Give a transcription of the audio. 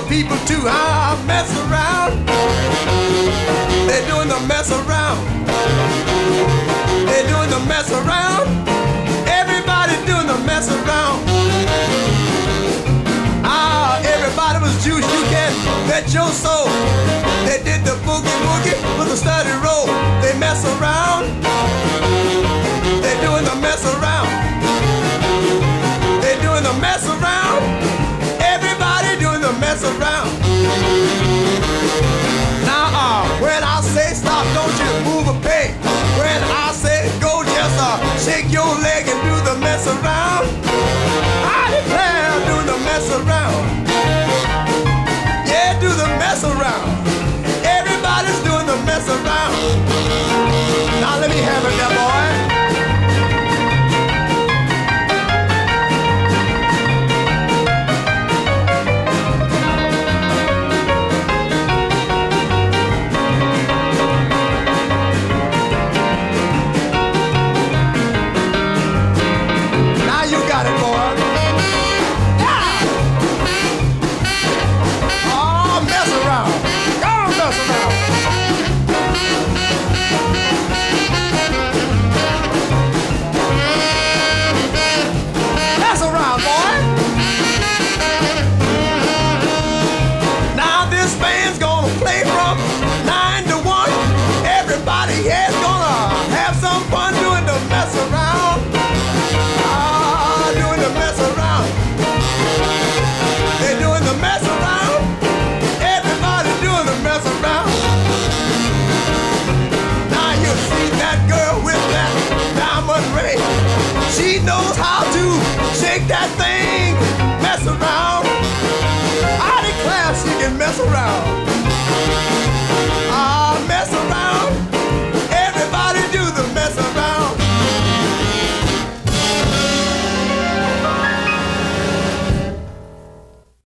people too. Mess around. They're doing the mess around. They're doing the mess around. Everybody doing the mess around. Everybody was juice. You can bet your soul. They did the boogie woogie with a steady roll. They mess around. They're doing the mess around. They're doing the mess around. Everybody doing the mess around. Now, when I say stop, don't you move a peg. When I say go, just shake your leg and do the mess around. I declare, doing the mess around. Yeah, do the mess around. Everybody's doing the mess around. Now let me have it there, boy. She knows how to shake that thing, mess around. I declare she can mess around.